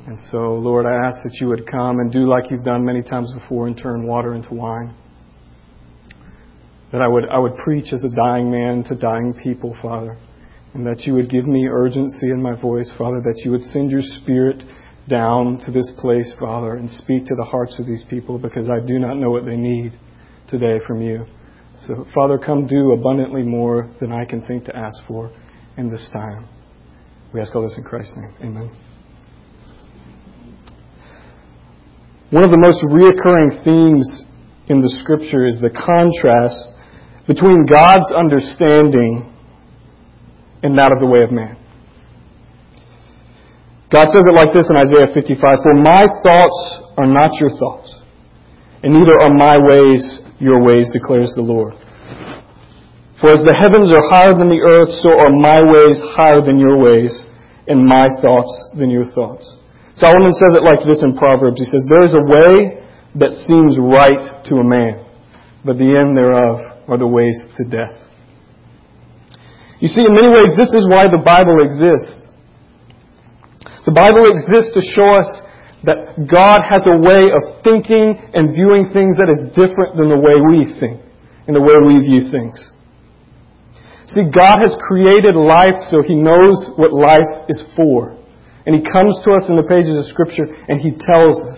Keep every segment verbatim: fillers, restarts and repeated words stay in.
And so, Lord, I ask that you would come and do like you've done many times before and turn water into wine. That I would I would preach as a dying man to dying people, Father. And that you would give me urgency in my voice, Father. That you would send your Spirit down to this place, Father, and speak to the hearts of these people, because I do not know what they need today from you. So, Father, come do abundantly more than I can think to ask for in this time. We ask all this in Christ's name. Amen. One of the most reoccurring themes in the Scripture is the contrast between God's understanding and that of the way of man. God says it like this in Isaiah fifty-five, "For my thoughts are not your thoughts, and neither are my ways your ways, declares the Lord. For as the heavens are higher than the earth, so are my ways higher than your ways, and my thoughts than your thoughts." Solomon says it like this in Proverbs. He says, "There is a way that seems right to a man, but the end thereof are the ways to death." You see, in many ways, this is why the Bible exists. The Bible exists to show us that God has a way of thinking and viewing things that is different than the way we think and the way we view things. See, God has created life so He knows what life is for. And He comes to us in the pages of Scripture and He tells us.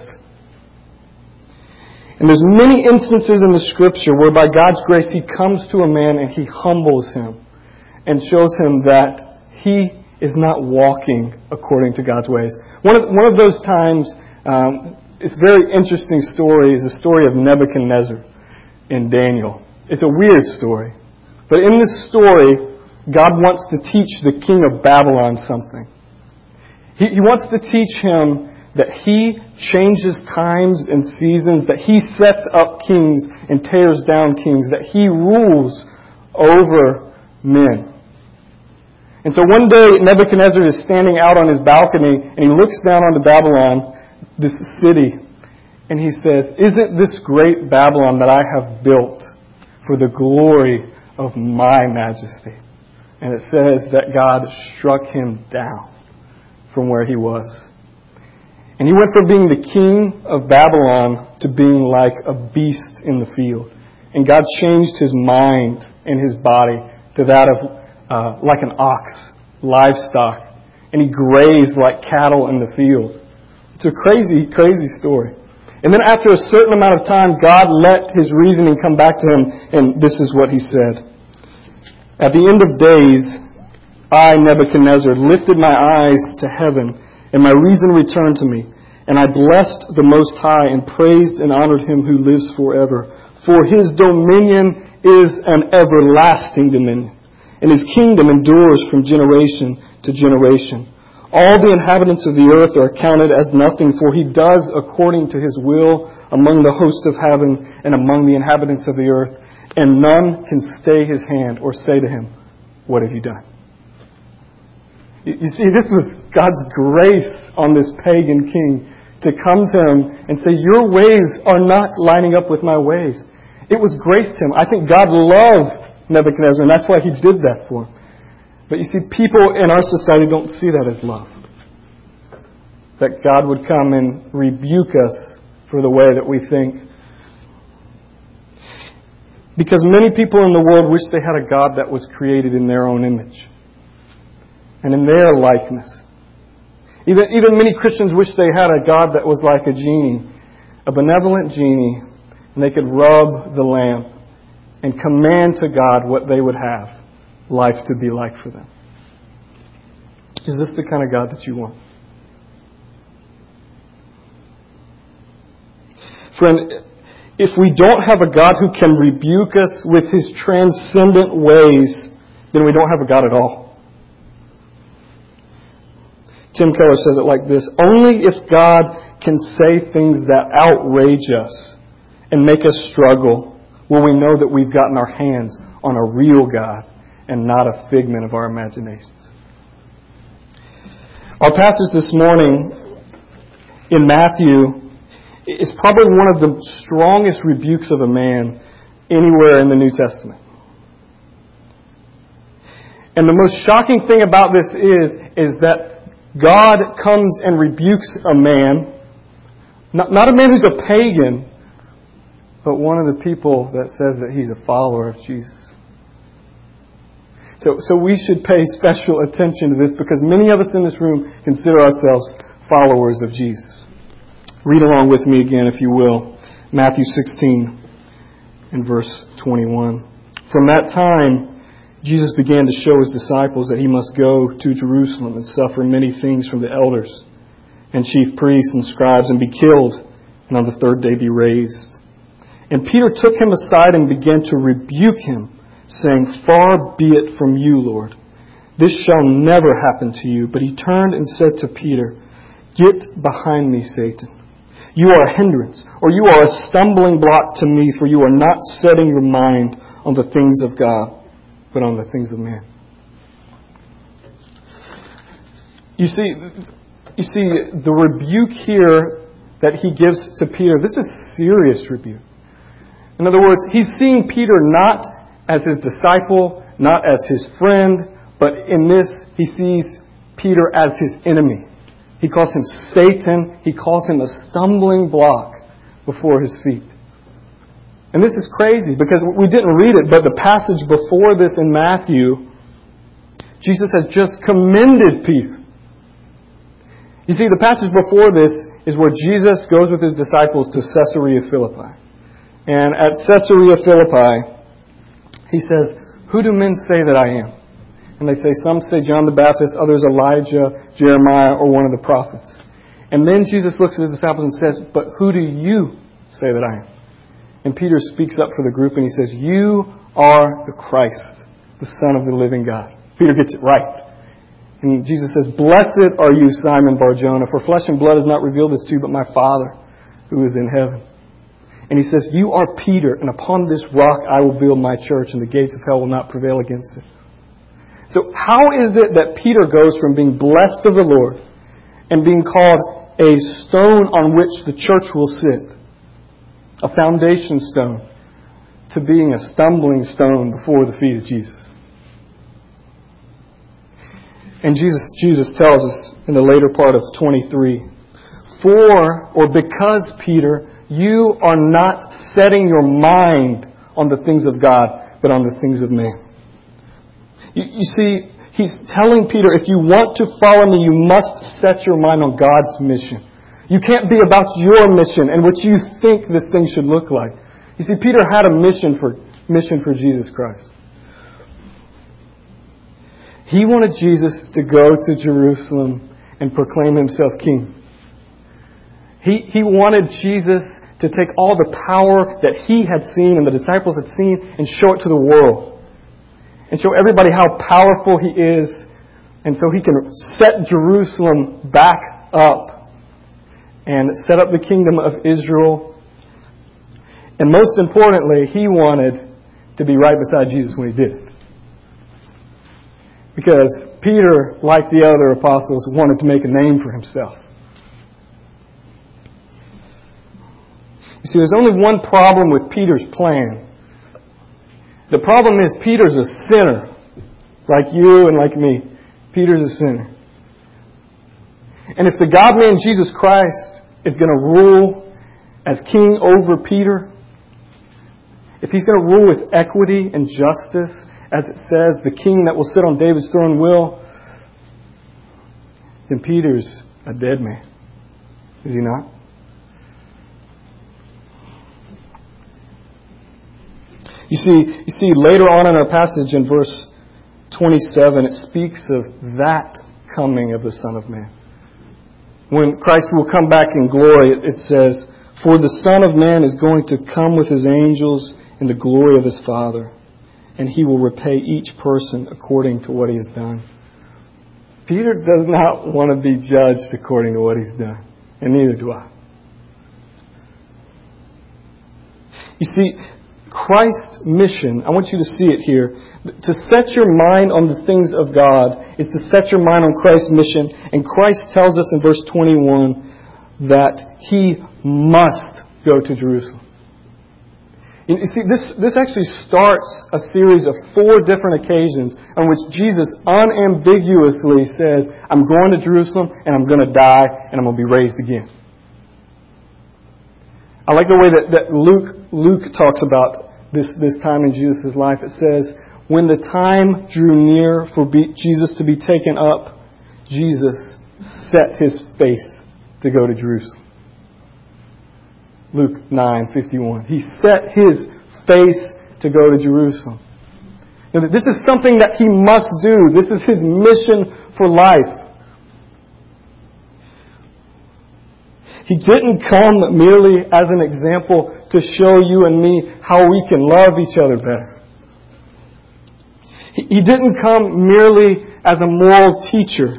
And there's many instances in the Scripture where by God's grace He comes to a man and He humbles him and shows him that he is not walking according to God's ways. One of, one of those times, um, it's a very interesting story, is the story of Nebuchadnezzar in Daniel. It's a weird story. But in this story, God wants to teach the king of Babylon something. He, he wants to teach him that He changes times and seasons, that He sets up kings and tears down kings, that He rules over men. And so one day Nebuchadnezzar is standing out on his balcony and he looks down on Babylon, this city, and he says, "Isn't this great Babylon that I have built for the glory of my majesty?" And it says that God struck him down from where he was. And he went from being the king of Babylon to being like a beast in the field. And God changed his mind and his body to that of uh, like an ox, livestock. And he grazed like cattle in the field. It's a crazy, crazy story. And then after a certain amount of time, God let his reasoning come back to him. And this is what he said. "At the end of days, I, Nebuchadnezzar, lifted my eyes to heaven, and my reason returned to me. And I blessed the Most High and praised and honored Him who lives forever. For His dominion is an everlasting dominion, and His kingdom endures from generation to generation. All the inhabitants of the earth are counted as nothing, for He does according to His will among the host of heaven and among the inhabitants of the earth. And none can stay His hand or say to Him, 'What have you done?'" You see, this was God's grace on this pagan king to come to him and say, "Your ways are not lining up with my ways." It was grace to him. I think God loved Nebuchadnezzar, and that's why He did that for him. But you see, people in our society don't see that as love. That God would come and rebuke us for the way that we think. Because many people in the world wish they had a God that was created in their own image and in their likeness. Even, even many Christians wish they had a God that was like a genie, a benevolent genie, and they could rub the lamp and command to God what they would have life to be like for them. Is this the kind of God that you want? Friend, if we don't have a God who can rebuke us with His transcendent ways, then we don't have a God at all. Tim Keller says it like this: "Only if God can say things that outrage us and make us struggle will we know that we've gotten our hands on a real God and not a figment of our imaginations." Our passage this morning in Matthew is probably one of the strongest rebukes of a man anywhere in the New Testament. And the most shocking thing about this is, is that God comes and rebukes a man, not, not a man who's a pagan, but one of the people that says that he's a follower of Jesus. So, so we should pay special attention to this because many of us in this room consider ourselves followers of Jesus. Read along with me again, if you will. Matthew sixteen and verse twenty-one. From that time, Jesus began to show His disciples that He must go to Jerusalem and suffer many things from the elders and chief priests and scribes and be killed, and on the third day be raised. And Peter took Him aside and began to rebuke Him, saying, Far be it from you, Lord. This shall never happen to you. But He turned and said to Peter, Get behind me, Satan. You are a hindrance, or you are a stumbling block to me, for you are not setting your mind on the things of God, but on the things of man. You see, you see, the rebuke here that He gives to Peter, this is serious rebuke. In other words, He's seeing Peter not as His disciple, not as His friend, but in this, He sees Peter as His enemy. He calls him Satan. He calls him a stumbling block before His feet. And this is crazy because we didn't read it, but the passage before this in Matthew, Jesus has just commended Peter. You see, the passage before this is where Jesus goes with His disciples to Caesarea Philippi. And at Caesarea Philippi, He says, Who do men say that I am? And they say, some say John the Baptist, others Elijah, Jeremiah, or one of the prophets. And then Jesus looks at His disciples and says, But who do you say that I am? And Peter speaks up for the group and he says, You are the Christ, the Son of the living God. Peter gets it right. And Jesus says, Blessed are you, Simon Bar-Jonah, for flesh and blood has not revealed this to you, but my Father who is in heaven. And He says, You are Peter, and upon this rock I will build my church, and the gates of hell will not prevail against it. So how is it that Peter goes from being blessed of the Lord and being called a stone on which the church will sit, a foundation stone, to being a stumbling stone before the feet of Jesus? And Jesus, Jesus tells us in the later part of twenty-three, For, or because, Peter, you are not setting your mind on the things of God, but on the things of man. You, you see, He's telling Peter, if you want to follow me, you must set your mind on God's mission. You can't be about your mission and what you think this thing should look like. You see, Peter had a mission for mission for Jesus Christ. He wanted Jesus to go to Jerusalem and proclaim Himself king. He, he wanted Jesus to take all the power that He had seen and the disciples had seen and show it to the world. And show everybody how powerful He is. And so He can set Jerusalem back up and set up the kingdom of Israel. And most importantly, He wanted to be right beside Jesus when He did it. Because Peter, like the other apostles, wanted to make a name for himself. You see, there's only one problem with Peter's plan. The problem is Peter's a sinner. Like you and like me. Peter's a sinner. And if the God-man Jesus Christ is going to rule as king over Peter, if He's going to rule with equity and justice, as it says, the king that will sit on David's throne will, then Peter's a dead man. Is he not? You see, you see, later on in our passage in verse twenty-seven, it speaks of that coming of the Son of Man. When Christ will come back in glory, it says, For the Son of Man is going to come with His angels in the glory of His Father, and He will repay each person according to what he has done. Peter does not want to be judged according to what he's done, and neither do I. You see, Christ's mission, I want you to see it here. To set your mind on the things of God is to set your mind on Christ's mission. And Christ tells us in verse twenty-one that He must go to Jerusalem. You see, this, this actually starts a series of four different occasions on which Jesus unambiguously says, I'm going to Jerusalem and I'm going to die and I'm going to be raised again. I like the way that, that Luke, Luke talks about this, this time in Jesus' life. It says, when the time drew near for be, Jesus to be taken up, Jesus set his face to go to Jerusalem. Luke nine fifty-one. He set his face to go to Jerusalem. And this is something that he must do. This is his mission for life. He didn't come merely as an example to show you and me how we can love each other better. He didn't come merely as a moral teacher.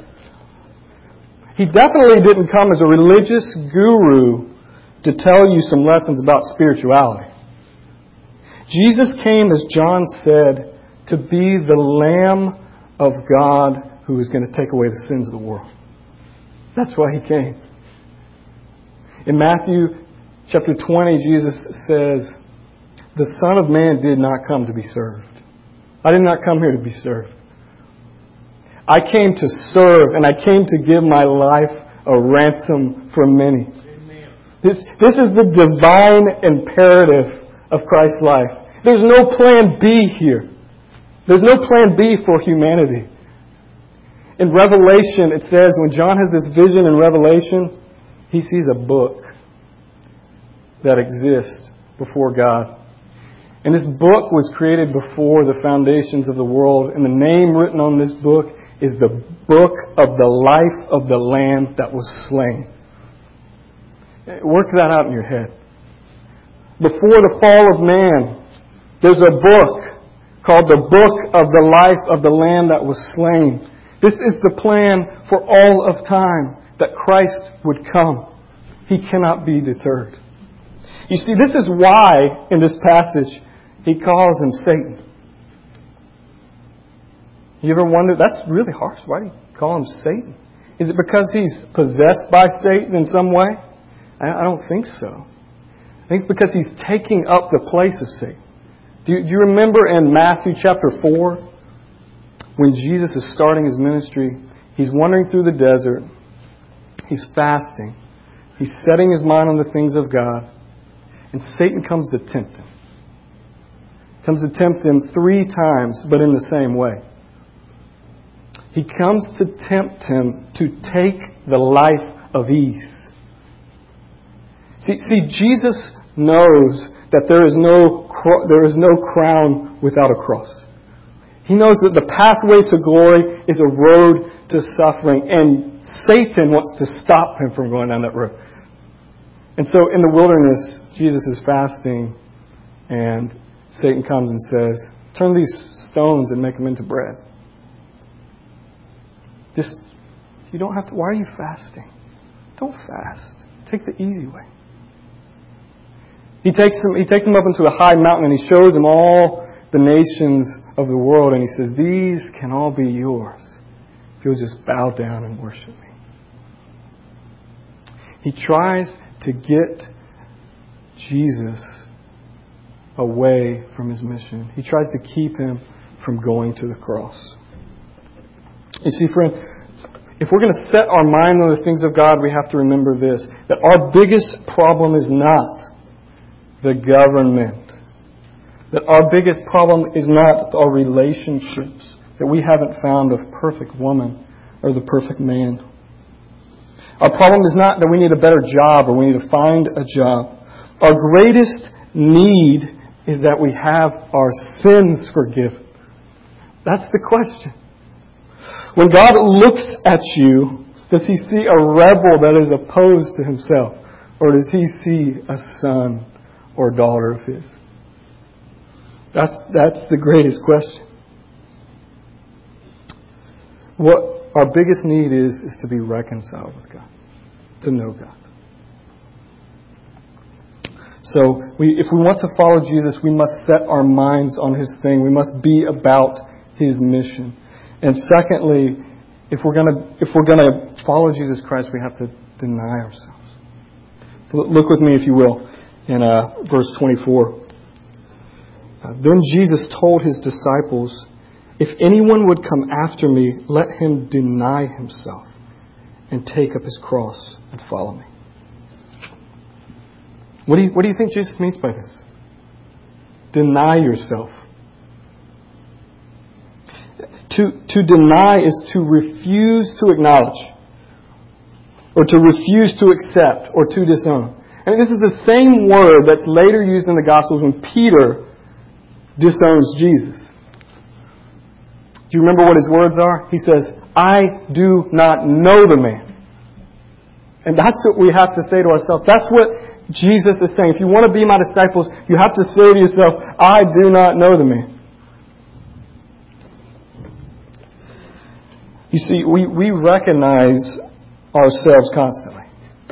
He definitely didn't come as a religious guru to tell you some lessons about spirituality. Jesus came, as John said, to be the Lamb of God who is going to take away the sins of the world. That's why He came. In Matthew chapter twenty, Jesus says, the Son of Man did not come to be served. I did not come here to be served. I came to serve, and I came to give my life a ransom for many. This, this is the divine imperative of Christ's life. There's no plan B here. There's no plan B for humanity. In Revelation, it says, when John has this vision in Revelation, he sees a book that exists before God. And this book was created before the foundations of the world. And the name written on this book is the book of the life of the Lamb that was slain. Work that out in your head. Before the fall of man, there's a book called the Book of the Life of the Lamb that was slain. This is the plan for all of time, that Christ would come. He cannot be deterred. You see, this is why, in this passage, he calls him Satan. You ever wonder, that's really harsh. Why do you call him Satan? Is it because he's possessed by Satan in some way? I don't think so. I think it's because he's taking up the place of Satan. Do you, do you remember in Matthew chapter four, when Jesus is starting his ministry, he's wandering through the desert, he's fasting, he's setting his mind on the things of God, and Satan comes to tempt him. Comes to tempt him three times, but in the same way. He comes to tempt him to take the life of ease. See, see, Jesus knows that there is no there is no crown without a cross. He knows that the pathway to glory is a road to suffering, and Satan wants to stop him from going down that road. And so in the wilderness, Jesus is fasting, and Satan comes and says, turn these stones and make them into bread. Just, you don't have to, why are you fasting? Don't fast. Take the easy way. He takes him, he takes him up into a high mountain and he shows him all the nations of the world, and he says, these can all be yours if you'll just bow down and worship me. He tries to get Jesus away from his mission. He tries to keep him from going to the cross. You see, friend, if we're going to set our mind on the things of God, we have to remember this, that our biggest problem is not the government. That our biggest problem is not our relationships. That we haven't found a perfect woman or the perfect man. Our problem is not that we need a better job or we need to find a job. Our greatest need is that we have our sins forgiven. That's the question. When God looks at you, does He see a rebel that is opposed to Himself? Or does He see a son or daughter of His? That's, that's the greatest question. What our biggest need is, is to be reconciled with God. To know God. So, we, if we want to follow Jesus, we must set our minds on His thing. We must be about His mission. And secondly, if we're gonna if we're gonna follow Jesus Christ, we have to deny ourselves. Look with me, if you will, in uh, verse twenty-four. Uh, then Jesus told his disciples, "If anyone would come after me, let him deny himself and take up his cross and follow me." What do you, what do you think Jesus means by this? Deny yourself. To, to deny is to refuse to acknowledge, or to refuse to accept, or to disown. And this is the same word that's later used in the Gospels when Peter disowns Jesus. Do you remember what his words are? He says, "I do not know the man." And that's what we have to say to ourselves. That's what Jesus is saying. If you want to be my disciples, you have to say to yourself, "I do not know the man." You see, we, we recognize ourselves constantly.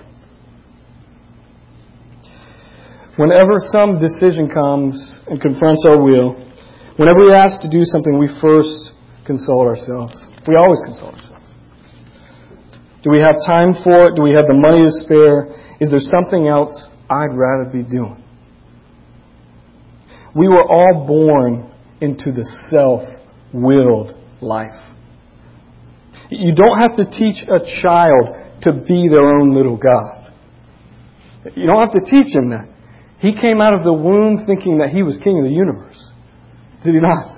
Whenever some decision comes and confronts our will, whenever we're asked to do something, we first consult ourselves. We always consult ourselves. Do we have time for it? Do we have the money to spare? Is there something else I'd rather be doing? We were all born into the self-willed life. You don't have to teach a child to be their own little God. You don't have to teach him that. He came out of the womb thinking that he was king of the universe. Did he not?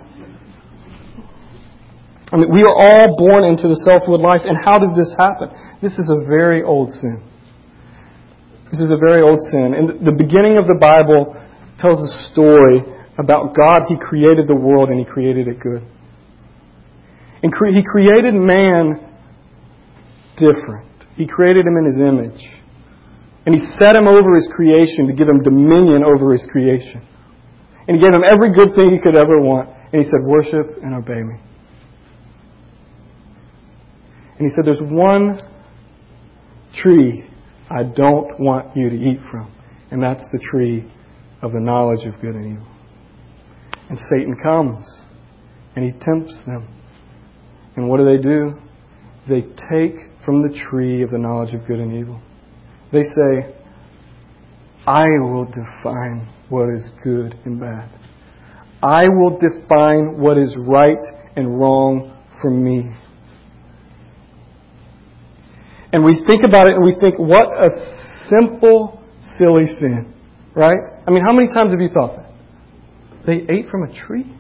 I mean, we are all born into the self-willed life. And how did this happen? This is a very old sin. This is a very old sin. And the beginning of the Bible tells a story about God. He created the world and He created it good. And cre- He created man different. He created him in His image. And He set him over His creation to give him dominion over His creation. And He gave him every good thing he could ever want. And He said, "Worship and obey me." And He said, "There's one tree I don't want you to eat from. And that's the tree of the knowledge of good and evil." And Satan comes and he tempts them. And what do they do? They take from the tree of the knowledge of good and evil. They say, "I will define what is good and bad. I will define what is right and wrong for me." And we think about it and we think, what a simple, silly sin. Right? I mean, how many times have you thought that? They ate from a tree?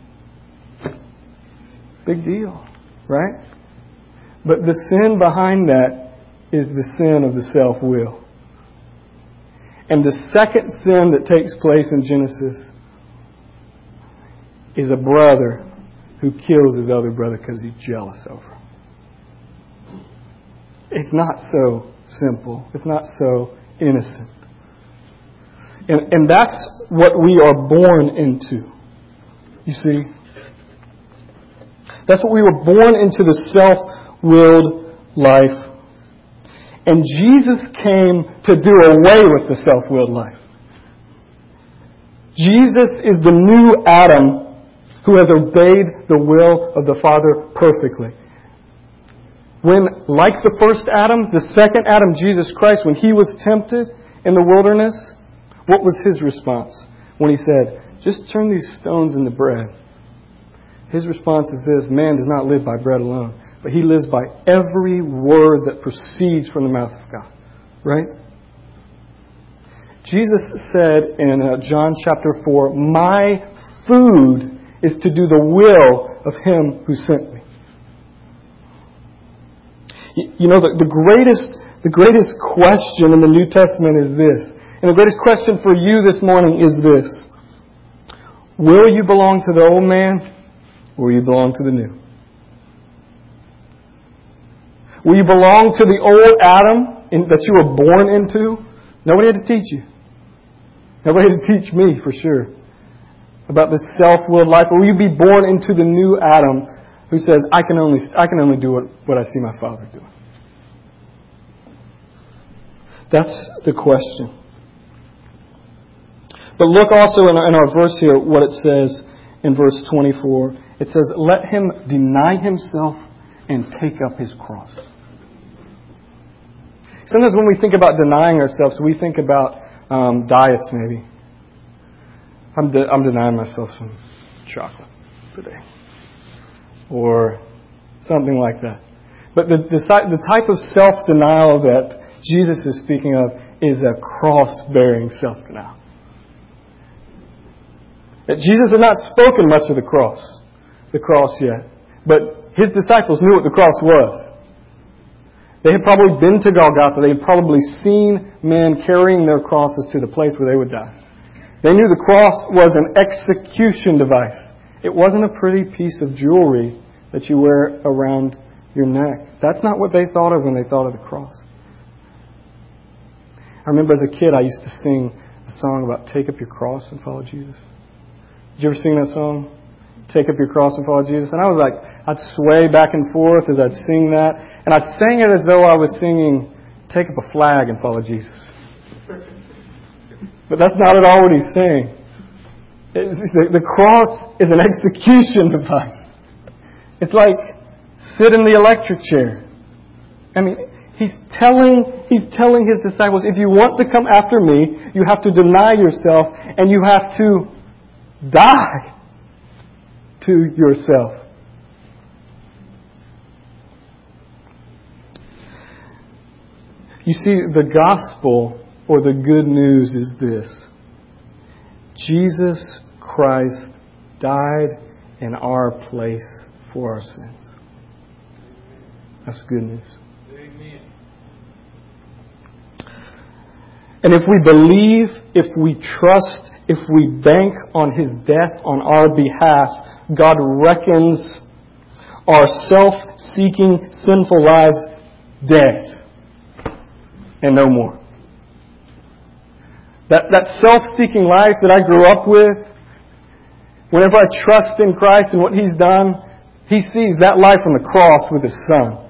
Big deal. Right? But the sin behind that is the sin of the self-will. And the second sin that takes place in Genesis is a brother who kills his other brother because he's jealous over him. It's not so simple. It's not so innocent. And, and that's what we are born into. You see? That's what we were born into, the self-willed life. And Jesus came to do away with the self-willed life. Jesus is the new Adam who has obeyed the will of the Father perfectly. When, like the first Adam, the second Adam, Jesus Christ, when He was tempted in the wilderness, what was His response? When He said, "Just turn these stones into bread." His response is this: man does not live by bread alone, but he lives by every word that proceeds from the mouth of God. Right? Jesus said in uh, John chapter four, "My food is to do the will of Him who sent me." You know, the, the greatest the greatest question in the New Testament is this. And the greatest question for you this morning is this: will you belong to the old man, or will you belong to the new? Will you belong to the old Adam in, that you were born into? Nobody had to teach you. Nobody had to teach me, for sure, about this self-willed life. Or will you be born into the new Adam who says, I can only I can only do what, what I see my Father doing? That's the question. But look also in our, in our verse here what it says in verse twenty-four. It says, "Let him deny himself and take up his cross." Sometimes when we think about denying ourselves, we think about um, diets maybe. I'm, de- I'm denying myself some chocolate today. Or something like that. But the, the, the type of self-denial that Jesus is speaking of is a cross-bearing self-denial. That Jesus had not spoken much of the cross, the cross yet. But His disciples knew what the cross was. They had probably been to Golgotha. They had probably seen men carrying their crosses to the place where they would die. They knew the cross was an execution device. It wasn't a pretty piece of jewelry that you wear around your neck. That's not what they thought of when they thought of the cross. I remember as a kid I used to sing a song about take up your cross and follow Jesus. Did you ever sing that song? Take up your cross and follow Jesus. And I was like, I'd sway back and forth as I'd sing that. And I sang it as though I was singing, take up a flag and follow Jesus. But that's not at all what he's saying. It's, the, the cross is an execution device. It's like, sit in the electric chair. I mean, he's telling, he's telling his disciples, if you want to come after me, you have to deny yourself and you have to die to yourself. You see, the gospel or the good news is this. Jesus Christ died in our place for our sins. That's good news. Amen. And if we believe, if we trust, if we bank on His death on our behalf, God reckons our self-seeking, sinful lives dead and no more. That, that self-seeking life that I grew up with, whenever I trust in Christ and what He's done, He sees that life on the cross with His Son.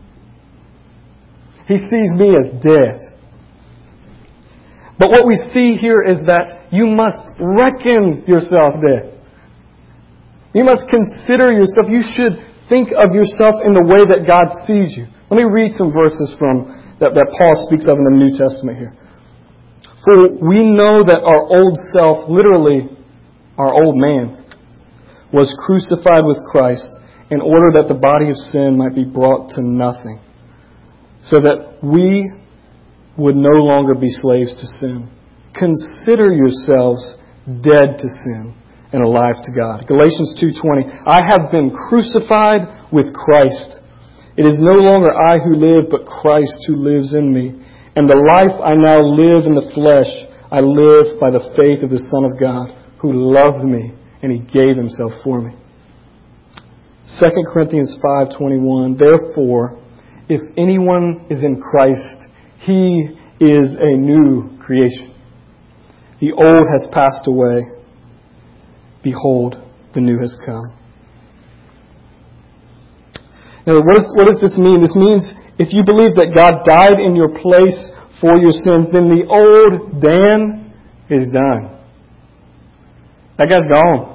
He sees me as dead. But what we see here is that you must reckon yourself dead. You must consider yourself. You should think of yourself in the way that God sees you. Let me read some verses from that, that Paul speaks of in the New Testament here. For we know that our old self, literally our old man, was crucified with Christ in order that the body of sin might be brought to nothing, so that we would no longer be slaves to sin. Consider yourselves dead to sin and alive to God. Galatians two twenty, I have been crucified with Christ. It is no longer I who live, but Christ who lives in me. And the life I now live in the flesh, I live by the faith of the Son of God, who loved me and He gave Himself for me. Second Corinthians five twenty-one, therefore, if anyone is in Christ, he is a new creation. The old has passed away. Behold, the new has come. Now, what, is, what does this mean? This means if you believe that God died in your place for your sins, then the old Dan is done. That guy's gone.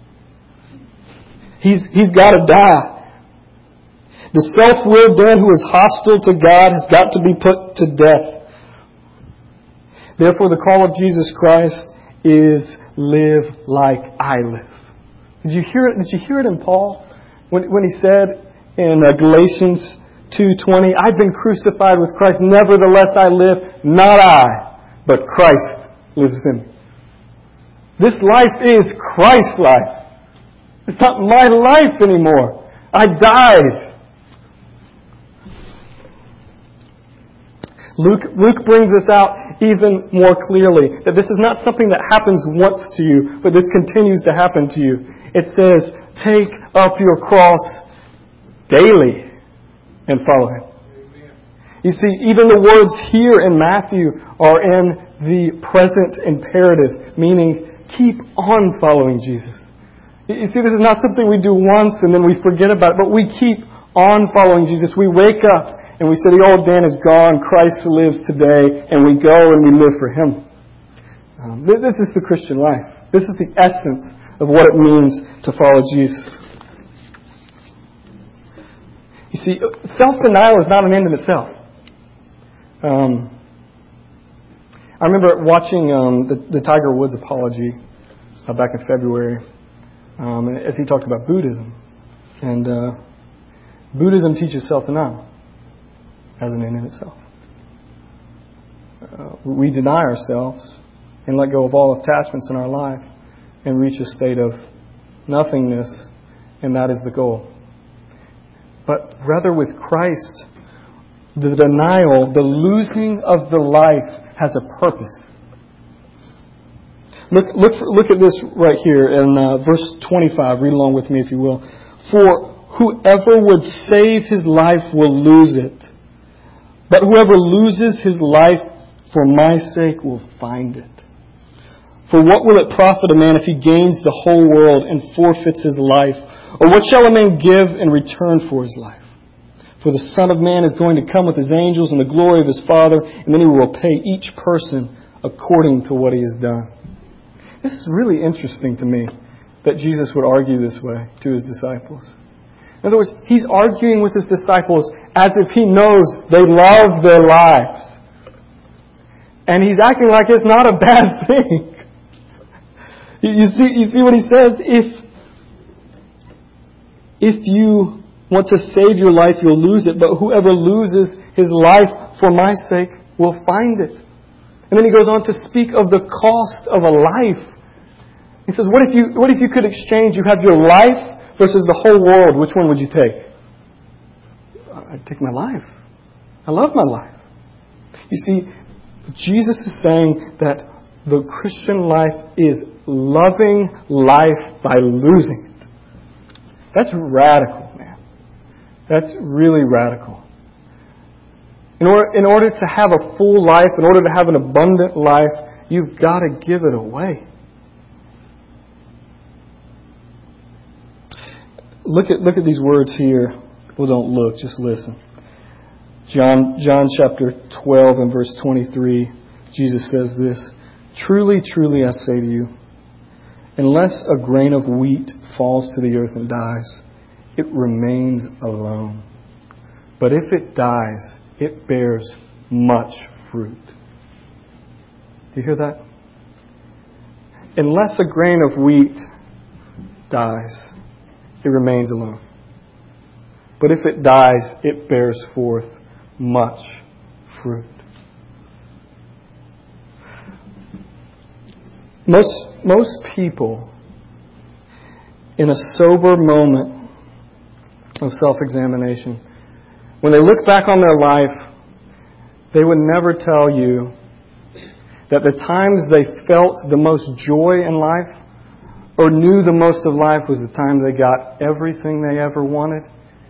He's, he's got to die. The self-willed Dan who is hostile to God has got to be put to death. Therefore, the call of Jesus Christ is live like I live. Did you hear it? Did you hear it in Paul when, when he said in uh, Galatians two twenty, I've been crucified with Christ, nevertheless I live, not I, but Christ lives in me. This life is Christ's life. It's not my life anymore. I died. Luke, Luke brings this out even more clearly, that this is not something that happens once to you, but this continues to happen to you. It says, take up your cross daily and follow Him. Amen. You see, even the words here in Matthew are in the present imperative, meaning keep on following Jesus. You see, this is not something we do once and then we forget about it, but we keep on following Jesus. We wake up and we say, the old Dan is gone, Christ lives today, and we go and we live for Him. Um, this is the Christian life. This is the essence of what it means to follow Jesus. You see, self-denial is not an end in itself. Um, I remember watching um, the, the Tiger Woods apology uh, back in February, um, as he talked about Buddhism. And uh, Buddhism teaches self-denial as an end in itself. Uh, we deny ourselves and let go of all attachments in our life and reach a state of nothingness, and that is the goal. But rather with Christ, the denial, the losing of the life has a purpose. Look, look, look at this right here in uh, verse twenty-five. Read along with me if you will. For whoever would save his life will lose it. But whoever loses his life for my sake will find it. For what will it profit a man if he gains the whole world and forfeits his life? Or what shall a man give in return for his life? For the Son of Man is going to come with his angels in the glory of his Father, and then he will repay each person according to what he has done. This is really interesting to me that Jesus would argue this way to his disciples. In other words, he's arguing with his disciples as if he knows they love their lives. And he's acting like it's not a bad thing. You see, you see what he says? If, if you want to save your life, you'll lose it. But whoever loses his life for my sake will find it. And then he goes on to speak of the cost of a life. He says, what if you, what if you could exchange, you have your life versus the whole world, which one would you take? I'd take my life. I love my life. You see, Jesus is saying that the Christian life is loving life by losing it. That's radical, man. That's really radical. In order, in order to have a full life, in order to have an abundant life, you've got to give it away. Look at look at these words here. Well, don't look, just listen. John John chapter twelve and verse twenty-three, Jesus says this, Truly, truly, I say to you, unless a grain of wheat falls to the earth and dies, it remains alone. But if it dies, it bears much fruit. Do you hear that? Unless a grain of wheat dies, it remains alone. But if it dies, it bears forth much fruit. Most, most people, in a sober moment of self-examination, when they look back on their life, they would never tell you that the times they felt the most joy in life or knew the most of life was the time they got everything they ever wanted.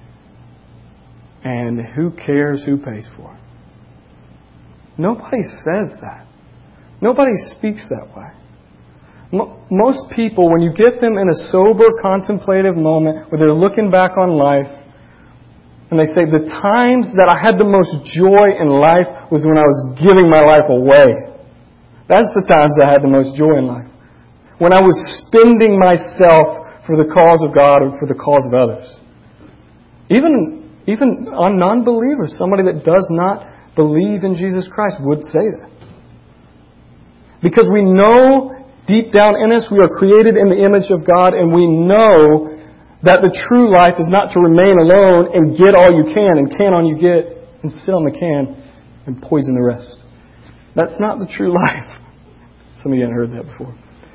And who cares who pays for it? Nobody says that. Nobody speaks that way. Most people, when you get them in a sober, contemplative moment where they're looking back on life, and they say, the times that I had the most joy in life was when I was giving my life away. That's the times I had the most joy in life. When I was spending myself for the cause of God or for the cause of others. Even, even on non-believers, somebody that does not believe in Jesus Christ would say that. Because we know deep down in us, we are created in the image of God, and we know that the true life is not to remain alone and get all you can and can all you get and sit on the can and poison the rest. That's not the true life. Some of you haven't heard that before.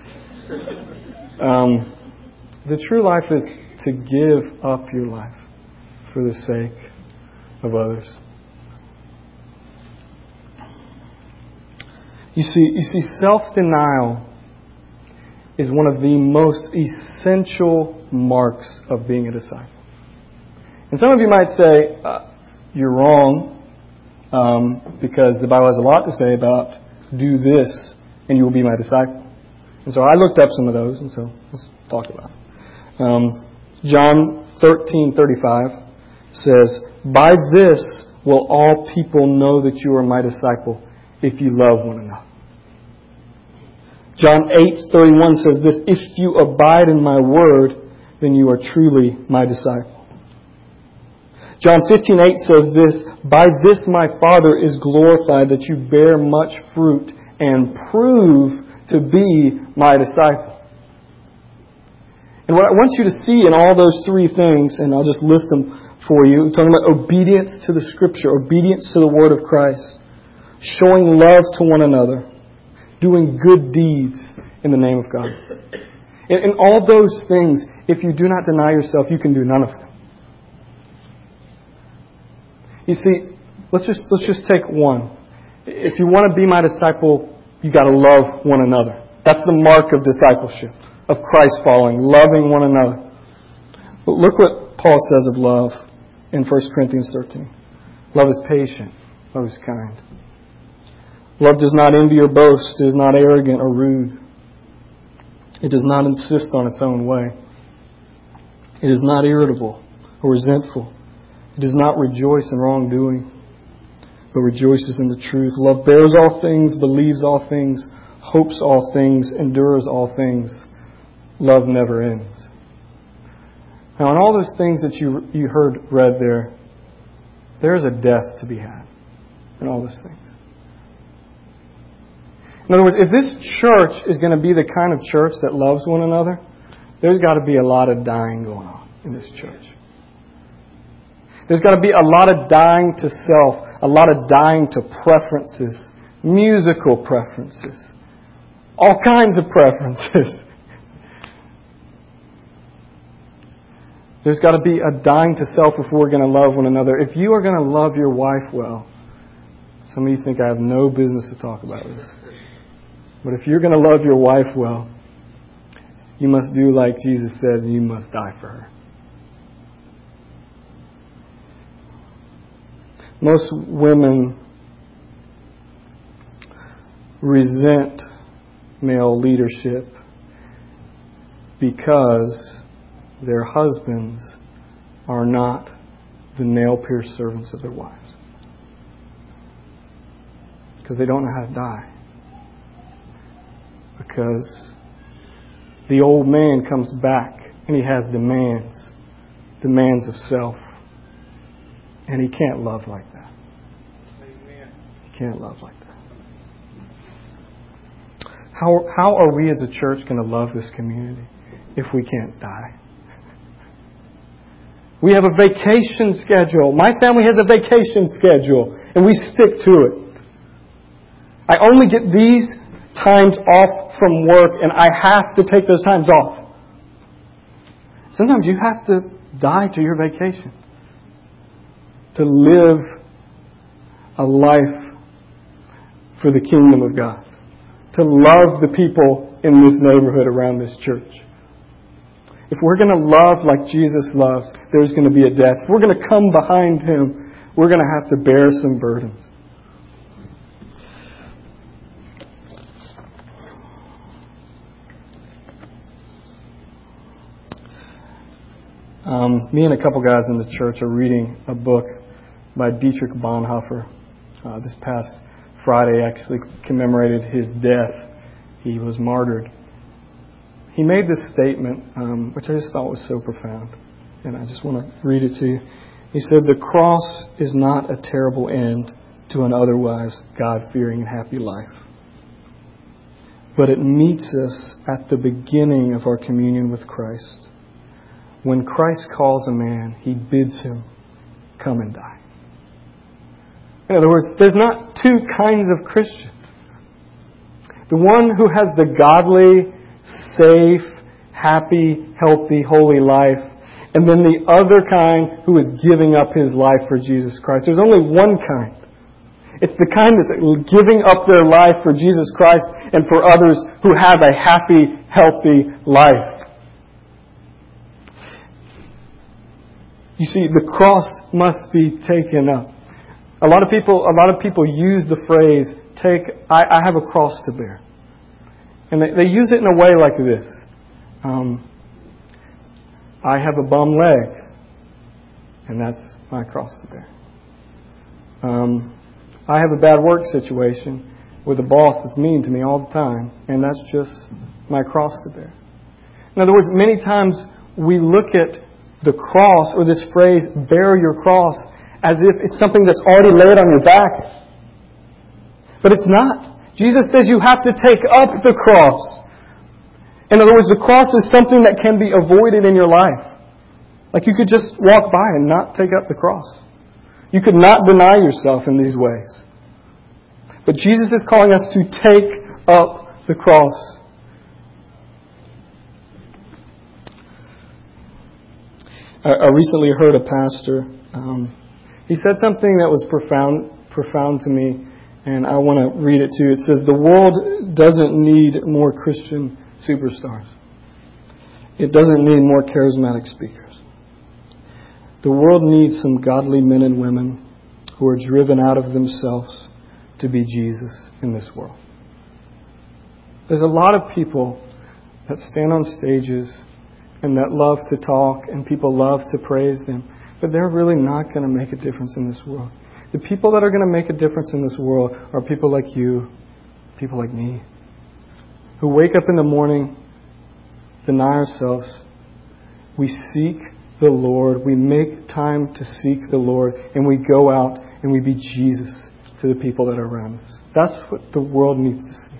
Um, the true life is to give up your life for the sake of others. You see, you see, self-denial is one of the most essential marks of being a disciple. And some of you might say, uh, you're wrong, um, because the Bible has a lot to say about do this and you will be my disciple. And so I looked up some of those, and so let's talk about it. Um, John thirteen thirty-five says, By this will all people know that you are my disciple, if you love one another. John eight thirty-one says this, If you abide in my word, then you are truly my disciple. John fifteen eight says this, By this my Father is glorified, that you bear much fruit and prove to be my disciple. And what I want you to see in all those three things, and I'll just list them for you, we're talking about obedience to the Scripture, obedience to the Word of Christ, showing love to one another, doing good deeds in the name of God. In, in all those things, if you do not deny yourself, you can do none of them. You see, let's just let's just take one. If you want to be my disciple, you got to love one another. That's the mark of discipleship, of Christ following, loving one another. But look what Paul says of love in First Corinthians thirteen. Love is patient. Love is kind. Love does not envy or boast. It is not arrogant or rude. It does not insist on its own way. It is not irritable or resentful. It does not rejoice in wrongdoing, but rejoices in the truth. Love bears all things, believes all things, hopes all things, endures all things. Love never ends. Now, in all those things that you you heard read there, there is a death to be had in all those things. In other words, if this church is going to be the kind of church that loves one another, there's got to be a lot of dying going on in this church. There's got to be a lot of dying to self, a lot of dying to preferences, musical preferences, all kinds of preferences. There's got to be a dying to self if we're going to love one another. If you are going to love your wife well, some of you think I have no business to talk about this. But if you're going to love your wife well, you must do like Jesus says, and you must die for her. Most women resent male leadership because their husbands are not the nail-pierced servants of their wives. Because they don't know how to die. Because the old man comes back and he has demands, demands of self. And he can't love like that. Amen. He can't love like that. How, how are we as a church going to love this community if we can't die? We have a vacation schedule. My family has a vacation schedule, and we stick to it. I only get these times off from work, and I have to take those times off. Sometimes you have to die to your vacation to live a life for the kingdom of God, to love the people in this neighborhood around this church. If we're going to love like Jesus loves, there's going to be a death. If we're going to come behind Him, we're going to have to bear some burdens. Um, me and a couple guys in the church are reading a book by Dietrich Bonhoeffer. Uh, this past Friday actually commemorated his death. He was martyred. He made this statement, um, which I just thought was so profound. And I just want to read it to you. He said, "The cross is not a terrible end to an otherwise God-fearing and happy life. But it meets us at the beginning of our communion with Christ. When Christ calls a man, He bids him come and die." In other words, there's not two kinds of Christians. The one who has the godly, safe, happy, healthy, holy life, and then the other kind who is giving up his life for Jesus Christ. There's only one kind. It's the kind that's giving up their life for Jesus Christ and for others who have a happy, healthy life. You see, the cross must be taken up. A lot of people, a lot of people use the phrase, "Take, I, I have a cross to bear," and they, they use it in a way like this: um, "I have a bum leg, and that's my cross to bear." Um, "I have a bad work situation with a boss that's mean to me all the time, and that's just my cross to bear." In other words, many times we look at the cross, or this phrase, "bear your cross," as if it's something that's already laid on your back. But it's not. Jesus says you have to take up the cross. In other words, the cross is something that can be avoided in your life. Like you could just walk by and not take up the cross. You could not deny yourself in these ways. But Jesus is calling us to take up the cross. I recently heard a pastor. Um, he said something that was profound, profound to me, and I want to read it to you. It says, "The world doesn't need more Christian superstars. It doesn't need more charismatic speakers. The world needs some godly men and women who are driven out of themselves to be Jesus in this world." There's a lot of people that stand on stages and that love to talk, and people love to praise them, but they're really not going to make a difference in this world. The people that are going to make a difference in this world are people like you, people like me, who wake up in the morning, deny ourselves, we seek the Lord, we make time to seek the Lord, and we go out and we be Jesus to the people that are around us. That's what the world needs to see.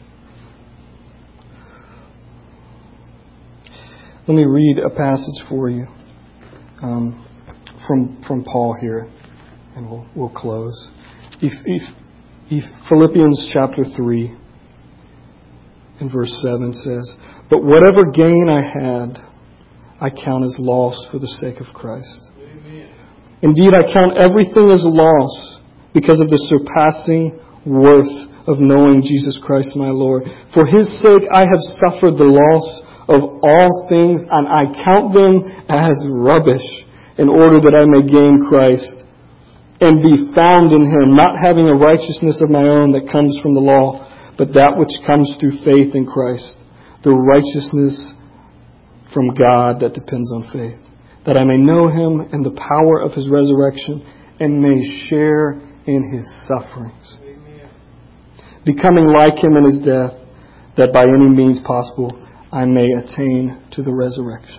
Let me read a passage for you um, from from Paul here, and we'll we'll close. If, if, if Philippians chapter three and verse seven says, "But whatever gain I had, I count as loss for the sake of Christ. Amen. Indeed, I count everything as loss because of the surpassing worth of knowing Jesus Christ my Lord. For His sake I have suffered the loss of all things, and I count them as rubbish, in order that I may gain Christ and be found in Him, not having a righteousness of my own that comes from the law, but that which comes through faith in Christ, the righteousness from God that depends on faith, that I may know Him and the power of His resurrection, and may share in His sufferings, Amen. Becoming like Him in His death, that by any means possible I may attain to the resurrection."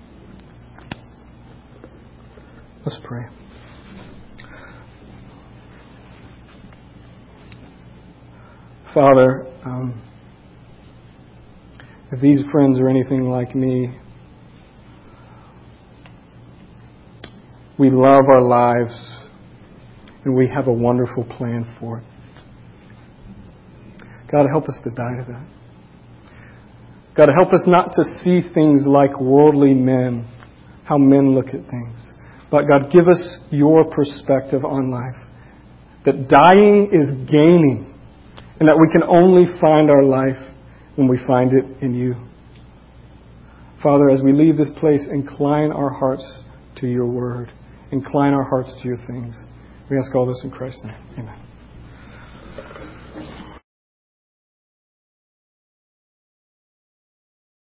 Let's pray. Father, um, if these friends are anything like me, we love our lives and we have a wonderful plan for it. God, help us to die to that. God, help us not to see things like worldly men, how men look at things. But God, give us your perspective on life. That dying is gaining, and that we can only find our life when we find it in you. Father, as we leave this place, incline our hearts to your word. Incline our hearts to your things. We ask all this in Christ's name. Amen.